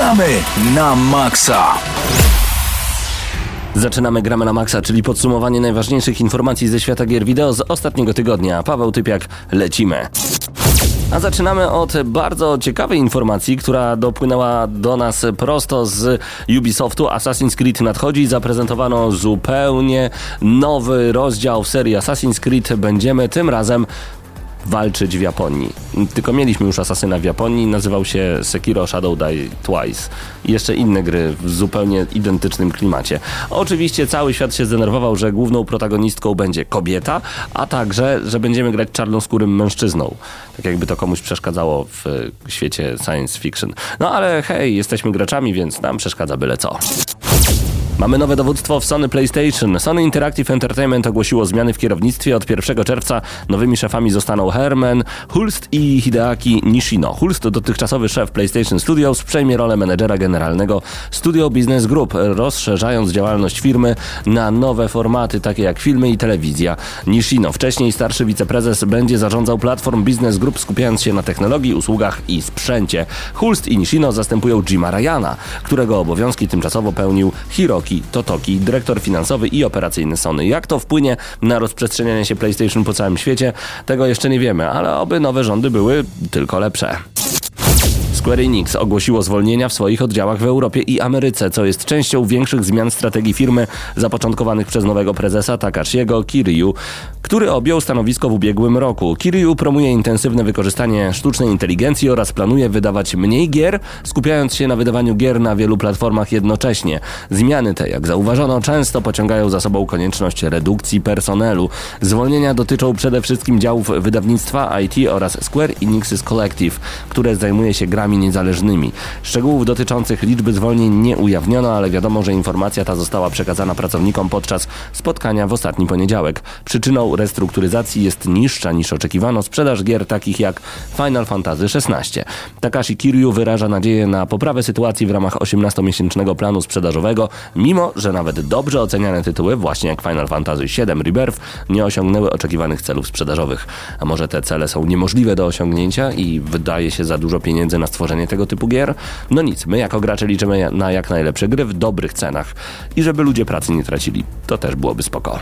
Gramy na maksa. Zaczynamy Gramy na maksa, czyli podsumowanie najważniejszych informacji ze świata gier wideo z ostatniego tygodnia. Paweł Typiak, lecimy. A zaczynamy od bardzo ciekawej informacji, która dopłynęła do nas prosto z Ubisoftu. Assassin's Creed nadchodzi. Zaprezentowano zupełnie nowy rozdział w serii Assassin's Creed. Będziemy tym razem walczyć w Japonii. Tylko mieliśmy już Asasyna w Japonii, nazywał się Sekiro Shadow Die Twice. I jeszcze inne gry w zupełnie identycznym klimacie. Oczywiście cały świat się zdenerwował, że główną protagonistką będzie kobieta, a także, że będziemy grać czarnoskórym mężczyzną. Tak jakby to komuś przeszkadzało w świecie science fiction. No ale hej, jesteśmy graczami, więc nam przeszkadza byle co. Mamy nowe dowództwo w Sony PlayStation. Sony Interactive Entertainment ogłosiło zmiany w kierownictwie. Od 1 czerwca nowymi szefami zostaną Herman Hulst i Hideaki Nishino. Hulst, dotychczasowy szef PlayStation Studios, przejmie rolę menedżera generalnego Studio Business Group, rozszerzając działalność firmy na nowe formaty, takie jak filmy i telewizja. Nishino, wcześniej starszy wiceprezes, będzie zarządzał Platform Business Group, skupiając się na technologii, usługach i sprzęcie. Hulst i Nishino zastępują Jima Ryana, którego obowiązki tymczasowo pełnił Hiroki Totoki, dyrektor finansowy i operacyjny Sony. Jak to wpłynie na rozprzestrzenianie się PlayStation po całym świecie, tego jeszcze nie wiemy, ale oby nowe rządy były tylko lepsze. Square Enix ogłosiło zwolnienia w swoich oddziałach w Europie i Ameryce, co jest częścią większych zmian strategii firmy zapoczątkowanych przez nowego prezesa Takashiego Kiryu, który objął stanowisko w ubiegłym roku. Kiryu promuje intensywne wykorzystanie sztucznej inteligencji oraz planuje wydawać mniej gier, skupiając się na wydawaniu gier na wielu platformach jednocześnie. Zmiany te, jak zauważono, często pociągają za sobą konieczność redukcji personelu. Zwolnienia dotyczą przede wszystkim działów wydawnictwa, IT oraz Square Enix's Collective, które zajmuje się grami niezależnymi. Szczegółów dotyczących liczby zwolnień nie ujawniono, ale wiadomo, że informacja ta została przekazana pracownikom podczas spotkania w ostatni poniedziałek. Przyczyną restrukturyzacji jest niższa niż oczekiwano sprzedaż gier takich jak Final Fantasy XVI. Takashi Kiryu wyraża nadzieję na poprawę sytuacji w ramach 18-miesięcznego planu sprzedażowego, mimo że nawet dobrze oceniane tytuły, właśnie jak Final Fantasy VII Rebirth, nie osiągnęły oczekiwanych celów sprzedażowych. A może te cele są niemożliwe do osiągnięcia i wydaje się za dużo pieniędzy na stworzenie tego typu gier? No nic, my jako gracze liczymy na jak najlepsze gry w dobrych cenach i żeby ludzie pracy nie tracili. To też byłoby spoko.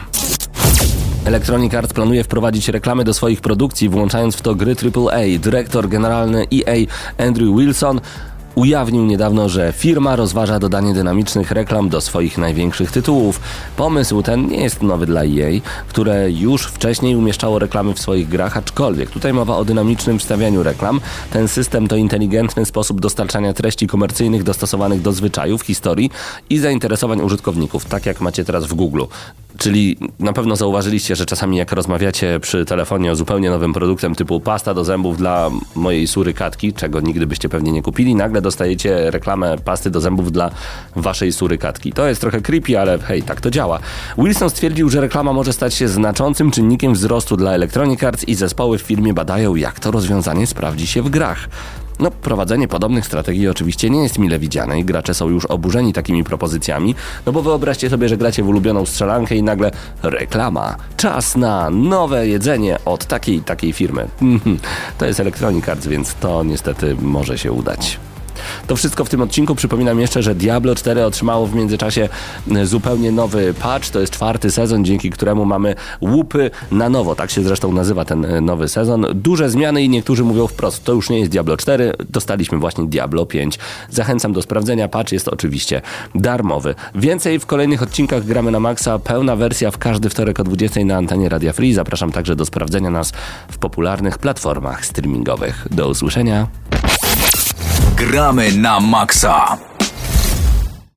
Electronic Arts planuje wprowadzić reklamy do swoich produkcji, włączając w to gry AAA. Dyrektor generalny EA Andrew Wilson ujawnił niedawno, że firma rozważa dodanie dynamicznych reklam do swoich największych tytułów. Pomysł ten nie jest nowy dla EA, które już wcześniej umieszczało reklamy w swoich grach, aczkolwiek tutaj mowa o dynamicznym wstawianiu reklam. Ten system to inteligentny sposób dostarczania treści komercyjnych dostosowanych do zwyczajów, historii i zainteresowań użytkowników, tak jak macie teraz w Google. Czyli na pewno zauważyliście, że czasami jak rozmawiacie przy telefonie o zupełnie nowym produktem typu pasta do zębów dla mojej surykatki, czego nigdy byście pewnie nie kupili, nagle dostajecie reklamę pasty do zębów dla waszej surykatki. To jest trochę creepy, ale hej, tak to działa. Wilson stwierdził, że reklama może stać się znaczącym czynnikiem wzrostu dla Electronic Arts i zespoły w firmie badają, jak to rozwiązanie sprawdzi się w grach. No, prowadzenie podobnych strategii oczywiście nie jest mile widziane i gracze są już oburzeni takimi propozycjami, no bo wyobraźcie sobie, że gracie w ulubioną strzelankę i nagle reklama. Czas na nowe jedzenie od takiej firmy. To jest Electronic Arts, więc to niestety może się udać. To wszystko w tym odcinku. Przypominam jeszcze, że Diablo 4 otrzymało w międzyczasie zupełnie nowy patch. To jest 4. sezon, dzięki któremu mamy łupy na nowo. Tak się zresztą nazywa ten nowy sezon. Duże zmiany i niektórzy mówią wprost, to już nie jest Diablo 4, dostaliśmy właśnie Diablo 5. Zachęcam do sprawdzenia. Patch jest oczywiście darmowy. Więcej w kolejnych odcinkach Gramy na Maxa. Pełna wersja w każdy wtorek o 20 na antenie Radia Free. Zapraszam także do sprawdzenia nas w popularnych platformach streamingowych. Do usłyszenia. Gramy na maksa.